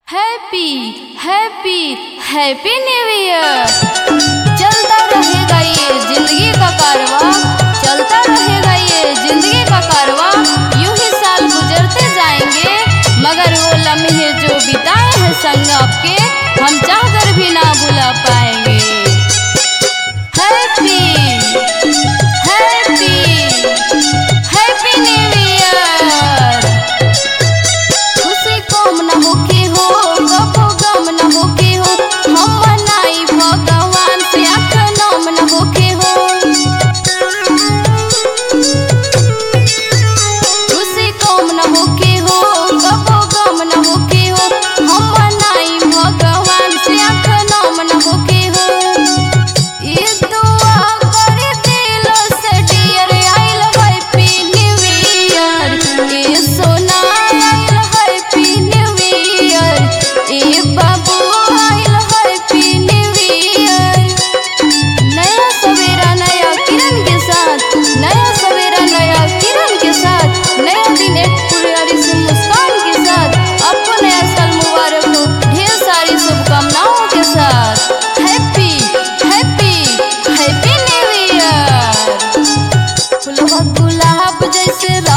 Happy happy happy new year. चलता रहेगा ये जिंदगी का कारवां, चलता रहेगा ये जिंदगी का कारवां। यूं ही साल गुजरते जाएंगे मगर वो लम्हे जो बिताए हैं संग आपके, हम चाहकर भी ना भुला पाएंगे। Happy happy happy new year. खुशी कम न होके हो, कबो गम न होके हो, हम मनाई भगवान से आँख नम न होके हो। खुशी कम न होके हो, कबो गम न होके हो, हम मनाई भगवान से आँख नम न होके हो। ये दुआ करे दिल से डियर आइल हैप्पी न्यू ईयर। ये सोना आइल हैप्पी न्यू ईयर, ये बाबू आइल हैप्पी न्यू ईयर। नया सवेरा नया किरण के साथ, नया सवेरा नया किरण के साथ, नया दिन एक प्यारी सी मुस्कान के साथ, आपको नया साल मुबारक हो ढेर सारी शुभकामनाओं के साथ। Happy happy happy new year. फुलवा गुलाब जैसे